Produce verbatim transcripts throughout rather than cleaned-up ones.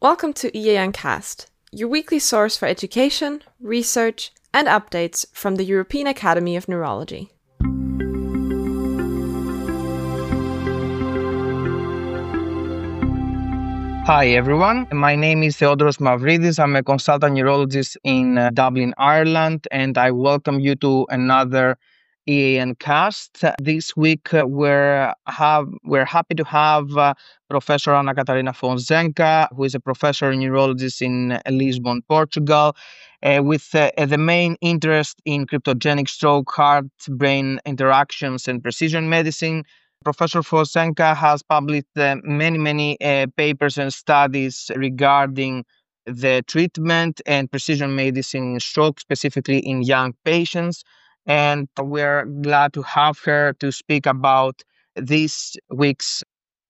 Welcome to E A N Cast, your weekly source for education, research, and updates from the European Academy of Neurology. Hi everyone, my name is Theodoros Mavridis. I'm a consultant neurologist in uh, Dublin, Ireland, and I welcome you to another E A N Cast. This week uh, we're have we're happy to have uh, Professor Anna Catarina Fonseca, who is a professor in neurologist in uh, Lisbon, Portugal, uh, with uh, the main interest in cryptogenic stroke, heart-brain interactions, and precision medicine. Professor Fonseca has published uh, many, many uh, papers and studies regarding the treatment and precision medicine in stroke, specifically in young patients. And we're glad to have her to speak about this week's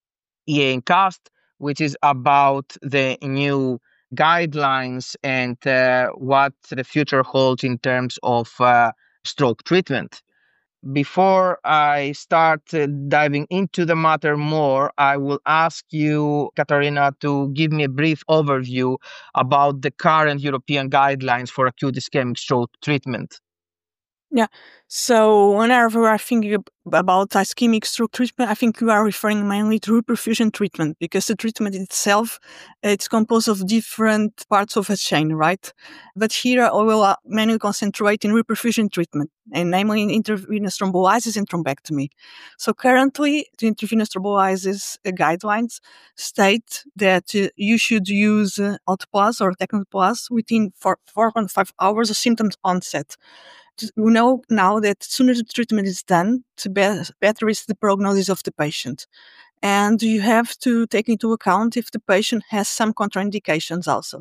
E A N Cast, which is about the new guidelines and uh, what the future holds in terms of uh, stroke treatment. Before I start uh, diving into the matter more, I will ask you, Katarina, to give me a brief overview about the current European guidelines for acute ischemic stroke treatment. Yeah. So whenever we are thinking about ischemic stroke treatment, I think we are referring mainly to reperfusion treatment because the treatment itself, it's composed of different parts of a chain, right? But here I will mainly concentrate in reperfusion treatment, and namely in intravenous thrombolysis and thrombectomy. So currently, the intravenous thrombolysis guidelines state that uh, you should use uh, alteplase or tecnoplase within four, four point five hours of symptoms onset. We know now that sooner the treatment is done, the be- better is the prognosis of the patient. And you have to take into account if the patient has some contraindications also.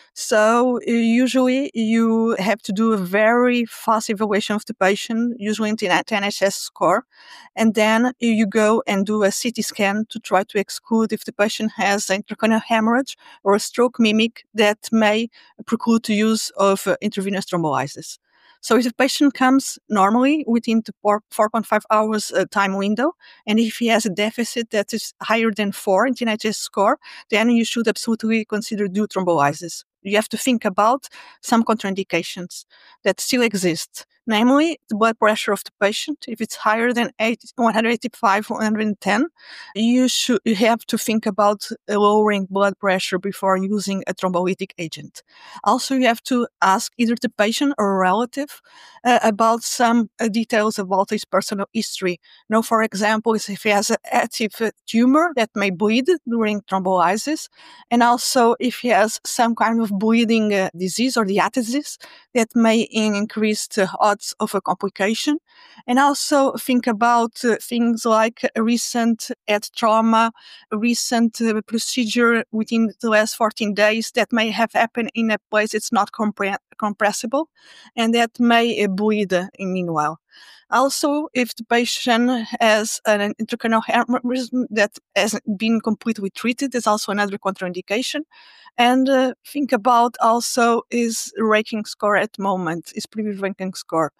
So uh, usually you have to do a very fast evaluation of the patient, usually in the N H S score, and then you go and do a C T scan to try to exclude if the patient has intracranial hemorrhage or a stroke mimic that may preclude the use of uh, intravenous thrombolysis. So if the patient comes normally within the four point five hours uh, time window, and if he has a deficit that is higher than four in the N H S score, then you should absolutely consider do thrombolysis. You have to think about some contraindications that still exist. Namely, the blood pressure of the patient. If it's higher than one eighty-five, one ten, you should you have to think about lowering blood pressure before using a thrombolytic agent. Also, you have to ask either the patient or a relative uh, about some uh, details about his personal history. Now, for example, if he has an active uh, tumor that may bleed during thrombolysis, and also if he has some kind of bleeding uh, disease or diathesis that may increase the odds of a complication. And also think about uh, things like a recent head trauma, a recent uh, procedure within the last fourteen days that may have happened in a place that's not compre- compressible and that may uh, bleed uh, in meanwhile. Also, if the patient has an intracranial aneurysm that hasn't been completely treated, there's also another contraindication. And uh, think about also his ranking score at the moment, his previous ranking score.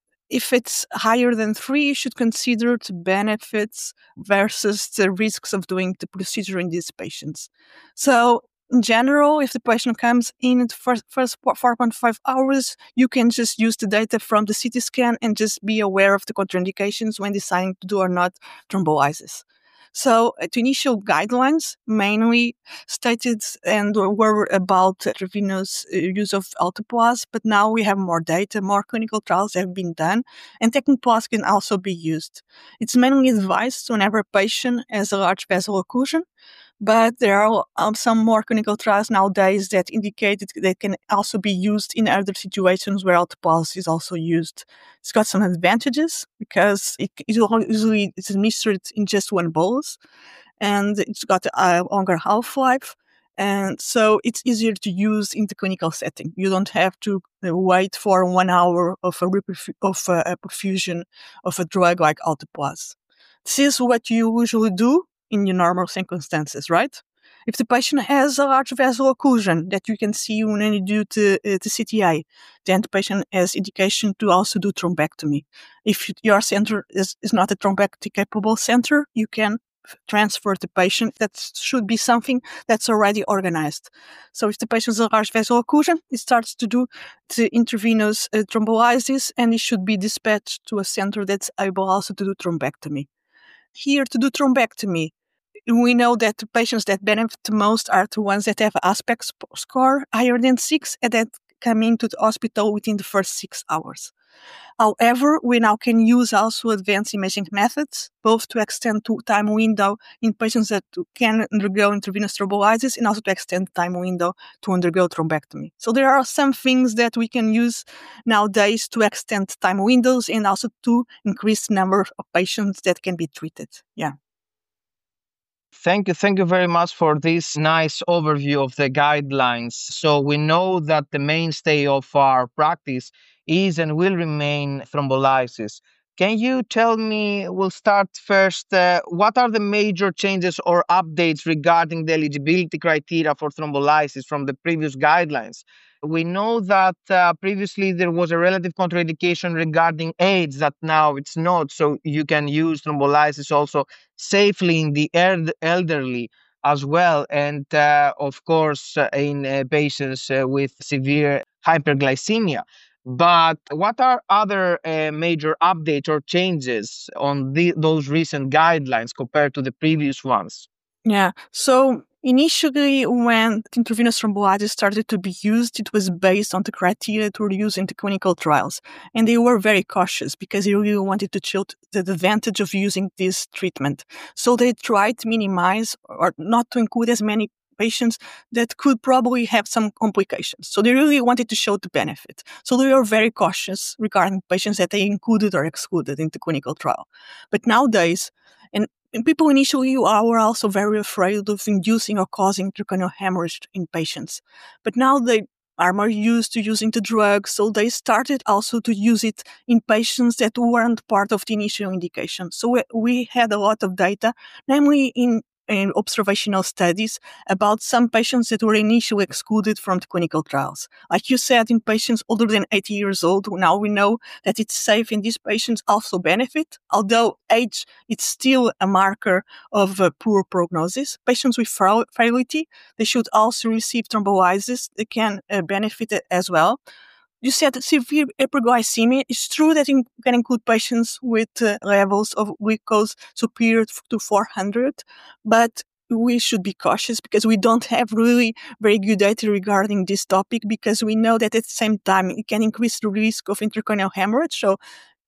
If it's higher than three, you should consider the benefits versus the risks of doing the procedure in these patients. So in general, if the patient comes in the first, first four point five hours, you can just use the data from the C T scan and just be aware of the contraindications when deciding to do or not thrombolysis. So uh, the initial guidelines mainly stated and were about intravenous uh, use of alteplase, but now we have more data, more clinical trials have been done, and tecnoplase can also be used. It's mainly advised whenever a patient has a large vessel occlusion, but there are um, some more clinical trials nowadays that indicate that they can also be used in other situations where alteplase is also used. It's got some advantages because it, it usually is administered in just one bolus, and it's got a longer half-life. And so it's easier to use in the clinical setting. You don't have to wait for one hour of a, reperf- of a, a perfusion of a drug like alteplase. This is what you usually do in your normal circumstances, right? If the patient has a large vessel occlusion that you can see when you do the, uh, the C T A, then the patient has indication to also do thrombectomy. If your center is, is not a thrombectomy capable center, you can transfer the patient, that should be something that's already organized. So if the patient has a large vessel occlusion, it starts to do the intravenous uh, thrombolysis, and it should be dispatched to a center that's able also to do thrombectomy. Here, to do thrombectomy, we know that the patients that benefit the most are the ones that have aspect score higher than six and that come into the hospital within the first six hours. However, we now can use also advanced imaging methods, both to extend the time window in patients that can undergo intravenous thrombolysis and also to extend the time window to undergo thrombectomy. So there are some things that we can use nowadays to extend time windows and also to increase the number of patients that can be treated. Yeah. Thank you. Thank you very much for this nice overview of the guidelines. So we know that the mainstay of our practice is and will remain thrombolysis. Can you tell me, we'll start first, uh, what are the major changes or updates regarding the eligibility criteria for thrombolysis from the previous guidelines? We know that uh, previously there was a relative contraindication regarding age, that now it's not, so you can use thrombolysis also safely in the elderly as well, and uh, of course uh, in uh, patients uh, with severe hyperglycemia. But what are other uh, major updates or changes on the, those recent guidelines compared to the previous ones? Yeah. So initially, when intravenous thrombolysis started to be used, it was based on the criteria that were used in the clinical trials. And they were very cautious because they really wanted to show the advantage of using this treatment. So they tried to minimize or not to include as many patients that could probably have some complications. So they really wanted to show the benefit. So they were very cautious regarding patients that they included or excluded in the clinical trial. But nowadays, and And people initially were also very afraid of inducing or causing intracranial hemorrhage in patients. But now they are more used to using the drug, so they started also to use it in patients that weren't part of the initial indication. So we, we had a lot of data, namely in in observational studies about some patients that were initially excluded from the clinical trials. Like you said, in patients older than eighty years old, now we know that it's safe and these patients also benefit, although age is still a marker of uh, poor prognosis. Patients with frailty, they should also receive thrombolysis. They can uh, benefit as well. You said severe hyperglycemia. It's true that it can include patients with uh, levels of glucose superior to four hundred, but we should be cautious because we don't have really very good data regarding this topic, because we know that at the same time it can increase the risk of intracranial hemorrhage. So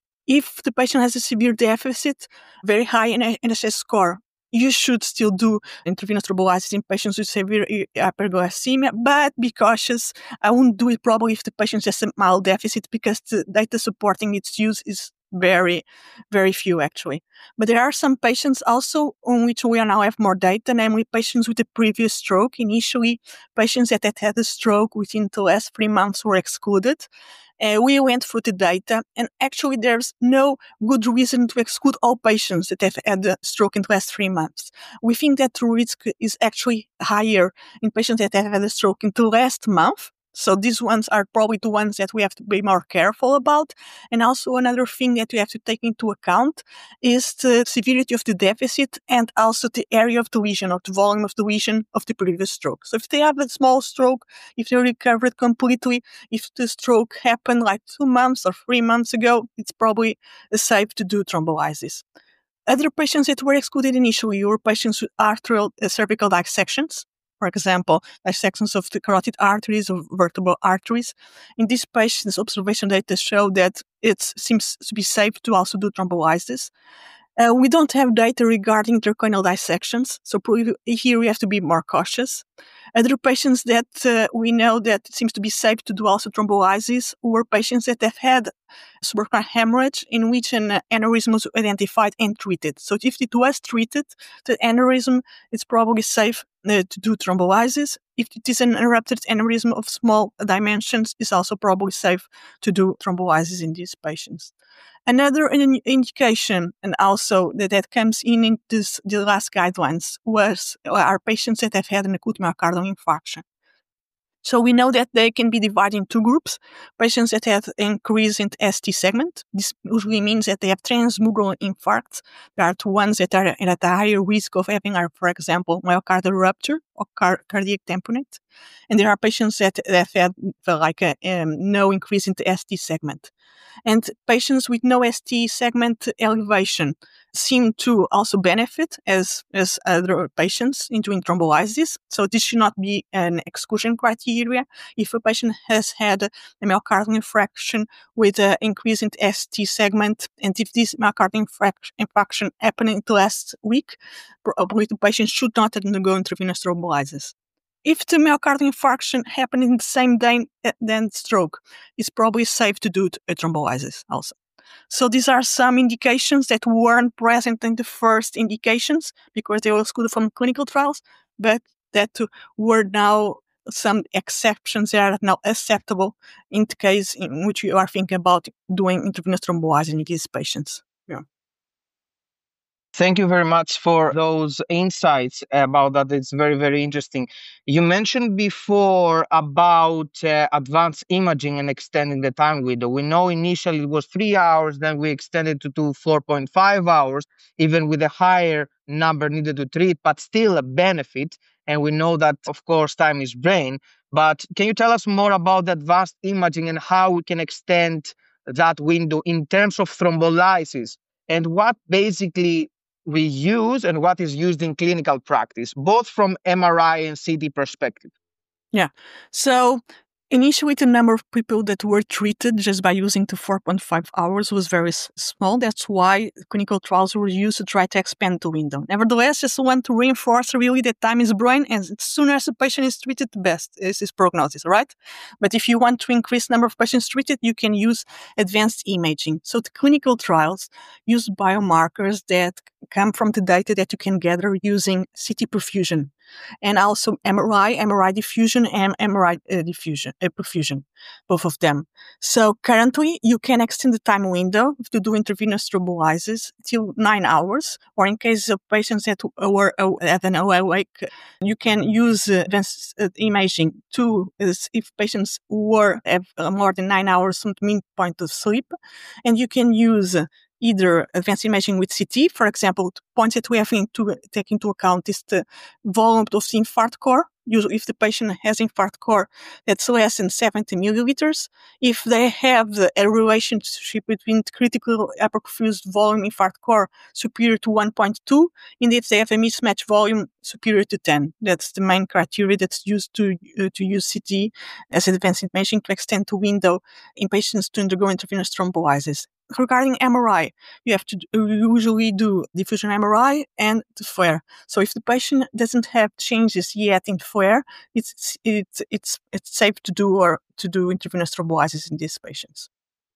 if the patient has a severe deficit, very high N S S score, you should still do intravenous thrombolysis in patients with severe hyperglycemia, but be cautious. I wouldn't do it probably if the patient has a mild deficit, because the data supporting its use is very, very few actually. But there are some patients also on which we now have more data, namely patients with a previous stroke. Initially, patients that had had a stroke within the last three months were excluded. Uh, we went through the data, and actually there's no good reason to exclude all patients that have had a stroke in the last three months. We think that the risk is actually higher in patients that have had a stroke in the last month. So these ones are probably the ones that we have to be more careful about. And also another thing that we have to take into account is the severity of the deficit and also the area of the lesion, or the volume of the lesion of the previous stroke. So if they have a small stroke, if they recovered completely, if the stroke happened like two months or three months ago, it's probably safe to do thrombolysis. Other patients that were excluded initially were patients with arterial uh, cervical dissections. For example, dissections of the carotid arteries or vertebral arteries. In these patients, observation data show that it seems to be safe to also do thrombolysis. Uh, we don't have data regarding intracranial dissections, so here we have to be more cautious. Other patients that uh, we know that it seems to be safe to do also thrombolysis were patients that have had subarachnoid hemorrhage in which an uh, aneurysm was identified and treated. So if it was treated, the aneurysm, it's probably safe uh, to do thrombolysis. If it is an erupted aneurysm of small dimensions, it's also probably safe to do thrombolysis in these patients. Another in- indication, and also that, that comes in in this, the last guidelines, was are patients that have had an acute myocardial infarction. So we know that they can be divided in two groups. Patients that have increase in S T segment. This usually means that they have transmural infarcts. There are two ones that are at a higher risk of having, are, for example, myocardial rupture or car- cardiac tamponade. And there are patients that, that have like a, um, no increase in the S T segment. And patients with no S T segment elevation seem to also benefit as, as other patients in doing thrombolysis. So this should not be an exclusion criteria. If a patient has had a myocardial infarction with an increase in S T segment, and if this myocardial infarction happened in the last week, probably the patient should not undergo intravenous thrombolysis. If the myocardial infarction happened in the same day than stroke, it's probably safe to do a thrombolysis also. So these are some indications that weren't present in the first indications because they were excluded from clinical trials, but that were now some exceptions that are now acceptable in the case in which you are thinking about doing intravenous thrombolysis in these patients. Yeah. Thank you very much for those insights about that. It's very, very interesting. You mentioned before about uh, advanced imaging and extending the time window. We know initially it was three hours, then we extended to, to four point five hours, even with a higher number needed to treat, but still a benefit. And we know that, of course, time is brain. But can you tell us more about the advanced imaging and how we can extend that window in terms of thrombolysis? And what basically we use and what is used in clinical practice, both from M R I and C T perspective? Yeah. So initially, the number of people that were treated just by using the four point five hours was very s- small. That's why clinical trials were used to try to expand the window. Nevertheless, just want to reinforce really that time is brain, and as soon as the patient is treated, the best is his prognosis, right? But if you want to increase the number of patients treated, you can use advanced imaging. So the clinical trials use biomarkers that come from the data that you can gather using C T perfusion, and also M R I, M R I diffusion, and M R I uh, diffusion, uh, perfusion, both of them. So currently, you can extend the time window to do intravenous thrombolysis till nine hours, or in case of patients that were uh, at an awake, you can use uh, advanced uh, imaging to, uh, if patients were have uh, more than nine hours from the mean point of sleep, and you can use uh, either advanced imaging with C T, for example, the points that we have to take into account is the volume of the infarct core. Usually, if the patient has infarct core that's less than seventy milliliters, if they have a relationship between critical hyperperfused volume infarct core superior to one point two, and if they have a mismatch volume superior to ten. That's the main criteria that's used to uh, to use C T as advanced imaging to extend the window in patients to undergo intravenous thrombolysis. Regarding M R I, you have to do, usually do diffusion M R I and the flare. So if the patient doesn't have changes yet in flare, it's it's it's it's safe to do or to do intravenous thrombolysis in these patients.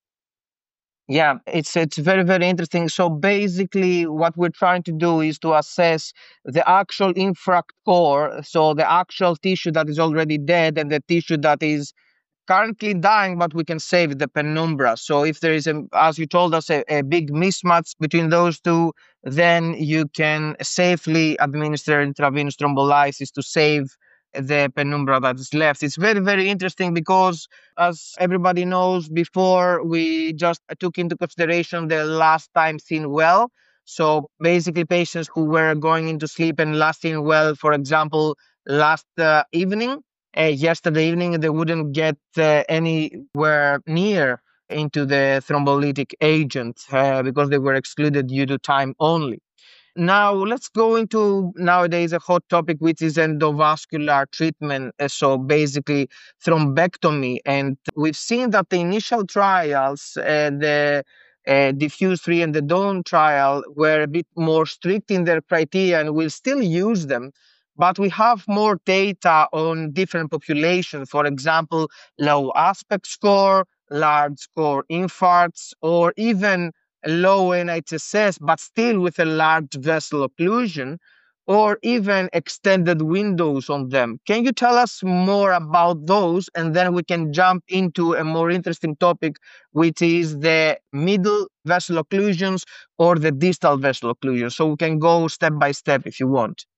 Yeah, it's it's very, very interesting. So basically, what we're trying to do is to assess the actual infarct core, so the actual tissue that is already dead and the tissue that is currently dying, but we can save the penumbra. So if there is, a, as you told us, a, a big mismatch between those two, then you can safely administer intravenous thrombolysis to save the penumbra that is left. It's very, very interesting because, as everybody knows, before we just took into consideration the last time seen well. So basically, patients who were going into sleep and last seen well, for example, last uh, evening, uh, yesterday evening, they wouldn't get uh, anywhere near into the thrombolytic agent uh, because they were excluded due to time only. Now, let's go into nowadays a hot topic, which is endovascular treatment. Uh, So basically, thrombectomy. And we've seen that the initial trials, uh, the uh, Diffuse three and the Dawn trial, were a bit more strict in their criteria, and we'll still use them. But we have more data on different populations. For example, low aspect score, large score infarcts, or even low N H S S, but still with a large vessel occlusion, or even extended windows on them. Can you tell us more about those? And then we can jump into a more interesting topic, which is the middle vessel occlusions or the distal vessel occlusions. So we can go step by step if you want.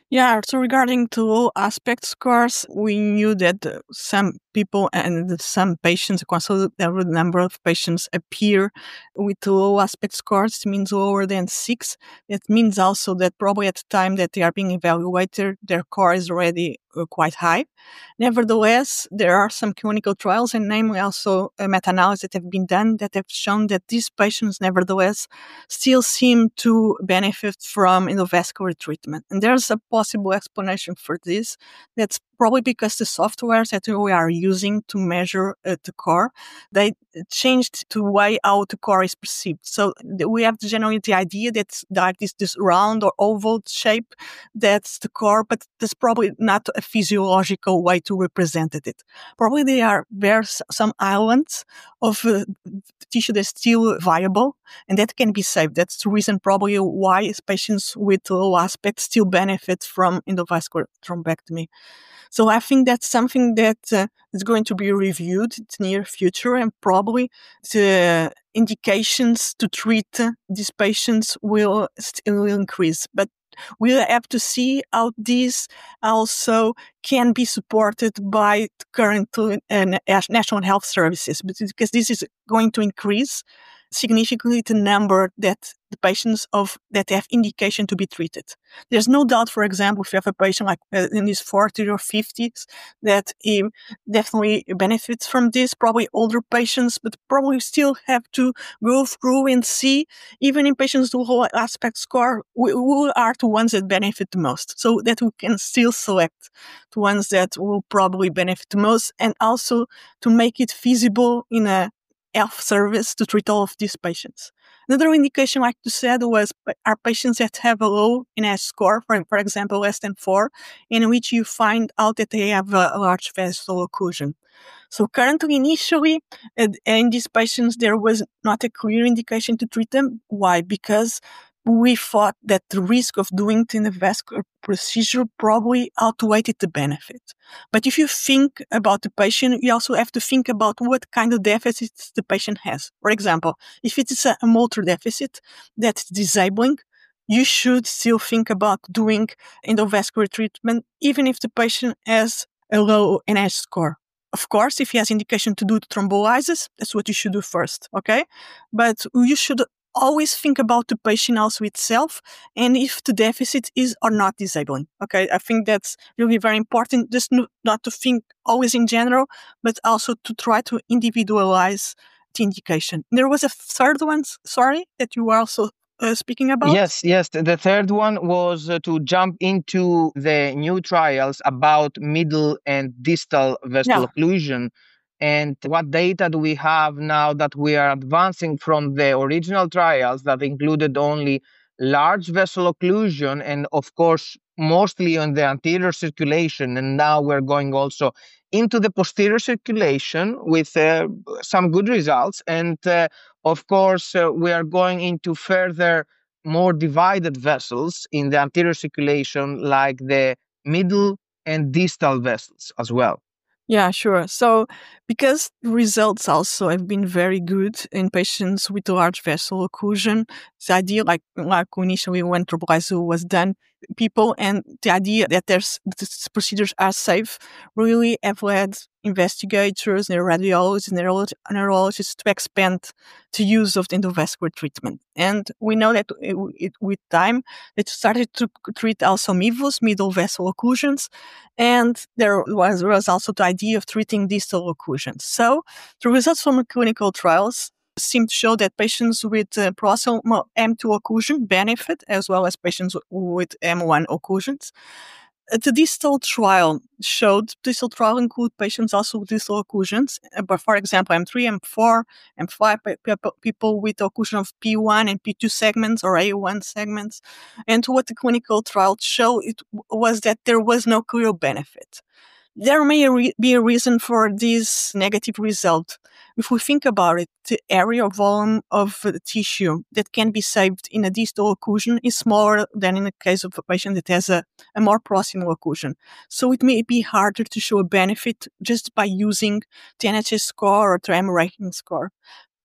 Yeah, so regarding to low aspect scores, we knew that uh, some people and some patients, a considerable number of patients appear with low aspect scores, it means lower than six. It means also that probably at the time that they are being evaluated, their score is already uh, quite high. Nevertheless, there are some clinical trials, and namely also a meta-analysis that have been done that have shown that these patients, nevertheless, still seem to benefit from endovascular treatment. And there's a possible explanation for this. That's probably because the softwares that we are using to measure uh, the core, they changed the way how the core is perceived. So th- we have generally the idea that like this, this round or oval shape, that's the core, but that's probably not a physiological way to represent it. Probably there are there's some islands of uh, tissue that's still viable, and that can be saved. That's the reason probably why patients with low aspect still benefit from endovascular thrombectomy. So I think that's something that uh, is going to be reviewed in the near future, and probably the indications to treat uh, these patients will still increase. But we'll have to see how these also can be supported by the current uh, national health services, because this is going to increase significantly the number that the patients of that have indication to be treated. There's no doubt, for example, if you have a patient like uh, in his forties or fifties, that he definitely benefits from this, probably older patients, but probably still have to go through and see, even in patients with low aspect score, who are the ones that benefit the most, so that we can still select the ones that will probably benefit the most, and also to make it feasible in a health service to treat all of these patients. Another indication, like you said, was are patients that have a low N A S score, for, for example, less than four, in which you find out that they have a, a large vessel occlusion. So currently, initially, uh, in these patients, there was not a clear indication to treat them. Why? Because we thought that the risk of doing the endovascular procedure probably outweighed the benefit. But if you think about the patient, you also have to think about what kind of deficits the patient has. For example, if it is a, a motor deficit that's disabling, you should still think about doing endovascular treatment, even if the patient has a low N A S score. Of course, if he has indication to do thrombolysis, that's what you should do first, okay? But you should always think about the patient also itself, and if the deficit is or not disabling. Okay, I think that's really very important, just not to think always in general, but also to try to individualize the indication. There was a third one, sorry, that you were also uh, speaking about? Yes, yes. The third one was uh, to jump into the new trials about middle and distal vessel Yeah. occlusion. And what data do we have now that we are advancing from the original trials that included only large vessel occlusion and, of course, mostly on the anterior circulation. And now we're going also into the posterior circulation with uh, some good results. And, uh, of course, uh, we are going into further more divided vessels in the anterior circulation, like the middle and distal vessels as well. Yeah, sure. So because the results also have been very good in patients with large vessel occlusion, the idea, like, like initially when thrombolysis was done, people and the idea that there's these procedures are safe really have led investigators, neuroradiologists, neurolog- neurologists to expand the use of the endovascular treatment. And we know that it, it, with time, it started to treat also M I V Os, middle vessel occlusions, and there was, was also the idea of treating distal occlusions. So the results from the clinical trials seem to show that patients with uh, proximal M two occlusion benefit, as well as patients with M one occlusions. The distal trial showed, distal trial include patients also with distal occlusions, but for example, M three, M four, M five, people with occlusion of P one and P two segments or A one segments. And what the clinical trial showed it was that there was no clear benefit. There may re- be a reason for this negative result. If we think about it, the area or volume of the tissue that can be saved in a distal occlusion is smaller than in the case of a patient that has a, a more proximal occlusion. So it may be harder to show a benefit just by using the N H S score or the M rating score.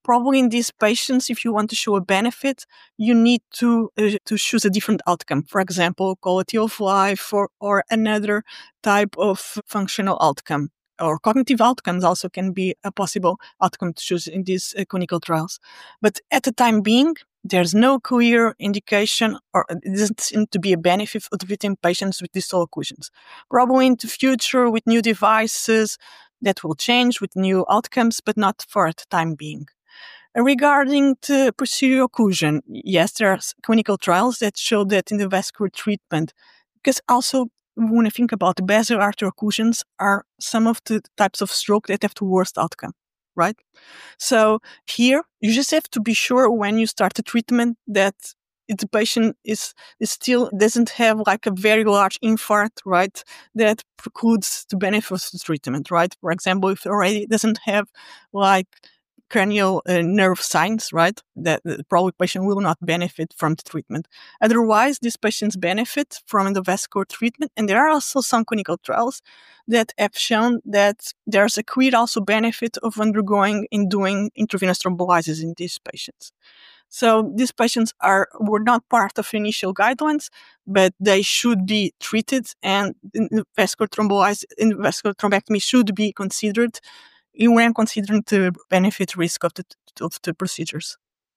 probably in these patients, if you want to show a benefit, you need to uh, to choose a different outcome. For example, quality of life or, or another type of functional outcome. Or cognitive outcomes also can be a possible outcome to choose in these uh, clinical trials. But at the time being, there's no clear indication, or it doesn't seem to be a benefit of treating patients with distal occlusions. Probably in the future with new devices that will change with new outcomes, but not for the time being. Regarding the posterior occlusion, yes, there are clinical trials that show that in the vascular treatment, because also when I think about the basilar arterial occlusions are some of the types of stroke that have the worst outcome, right? So here, you just have to be sure when you start the treatment that the patient is, is still doesn't have like a very large infarct, right? That precludes the benefit of the treatment, right? For example, if it already doesn't have like cranial uh, nerve signs, right? That the probably patient will not benefit from the treatment. Otherwise, these patients benefit from the vascular treatment. And there are also some clinical trials that have shown that there's a clear also benefit of undergoing and doing intravenous thrombolysis in these patients. So these patients are were not part of initial guidelines, but they should be treated, and vascular thrombolysis, vascular thrombectomy should be considered when considering the benefit risk of the of the procedures.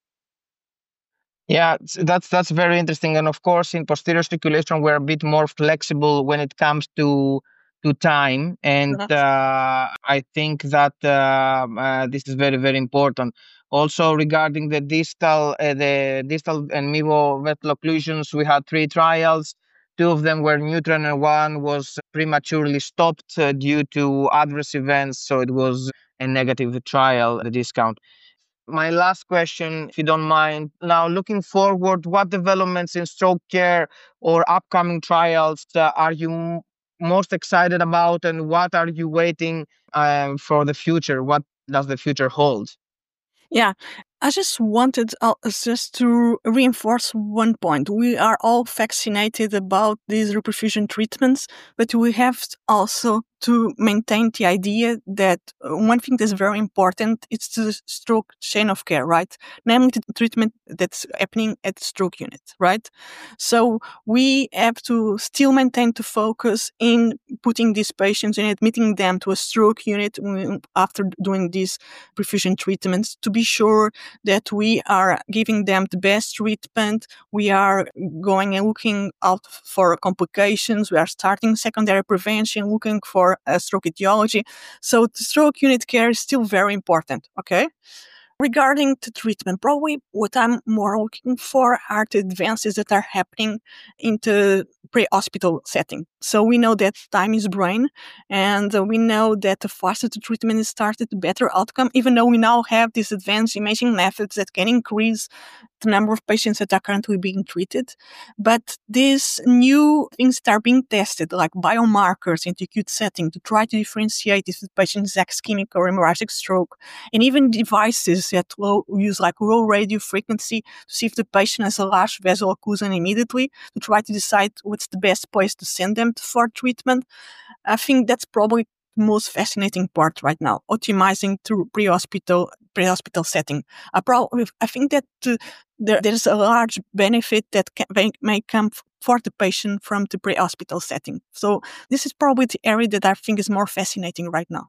Yeah, that's that's very interesting. And of course, in posterior circulation, we're a bit more flexible when it comes to to time. And uh, I think that uh, uh, this is very, very important. Also, regarding the distal, uh, the distal and mevo vessel occlusions, we had three trials. Two of them were neutral, and one was prematurely stopped uh, due to adverse events. So it was a negative trial, the discount. My last question, if you don't mind. Now, looking forward, what developments in stroke care or upcoming trials uh, are you m- most excited about, and what are you waiting um, for the future? What does the future hold? Yeah, I just wanted uh, just to reinforce one point. We are all fascinated about these reperfusion treatments, but we have also to maintain the idea that one thing that's very important is the stroke chain of care, right? Namely, the treatment that's happening at the stroke unit, right? So we have to still maintain to focus in putting these patients and admitting them to a stroke unit after doing these perfusion treatments to be sure that we are giving them the best treatment. We are going and looking out for complications. We are starting secondary prevention, looking for a stroke etiology. So the stroke unit care is still very important, okay? Regarding the treatment, probably what I'm more looking for are the advances that are happening in the pre-hospital setting. So we know that time is brain, and we know that the faster the treatment is started, the better outcome, even though we now have these advanced imaging methods that can increase the number of patients that are currently being treated. But these new things that are being tested, like biomarkers in the acute setting, to try to differentiate if the patient is ischemic or hemorrhagic stroke, and even devices that low, use like low radio frequency to see if the patient has a large vessel occlusion immediately, to try to decide what's the best place to send them for treatment. I think that's probably the most fascinating part right now, optimizing through pre-hospital pre-hospital setting. I, probably, I think that uh, there, there's a large benefit that can, may, may come f- for the patient from the pre-hospital setting. So this is probably the area that I think is more fascinating right now.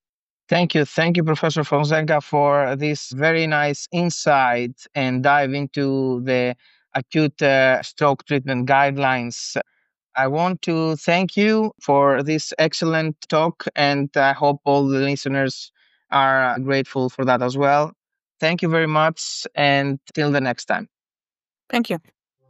Thank you. Thank you, Professor Fonseca, for this very nice insight and dive into the acute uh, stroke treatment guidelines. I want to thank you for this excellent talk, and I hope all the listeners are grateful for that as well. Thank you very much, and till the next time. Thank you.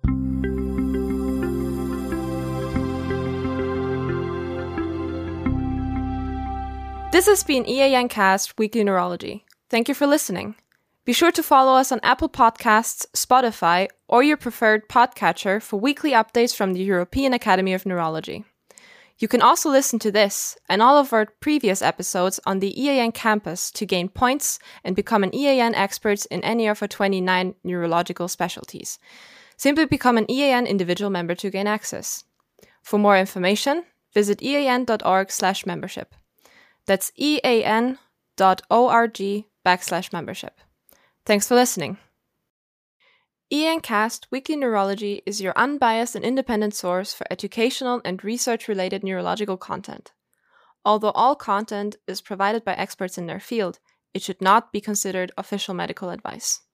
This has been E A N Cast Weekly Neurology. Thank you for listening. Be sure to follow us on Apple Podcasts, Spotify, or your preferred podcatcher for weekly updates from the European Academy of Neurology. You can also listen to this and all of our previous episodes on the E A N campus to gain points and become an E A N expert in any of our twenty-nine neurological specialties. Simply become an E A N individual member to gain access. For more information, visit ean.org slash membership. That's ean.org backslash membership. Thanks for listening. E A N Cast Weekly Neurology is your unbiased and independent source for educational and research-related neurological content. Although all content is provided by experts in their field, it should not be considered official medical advice.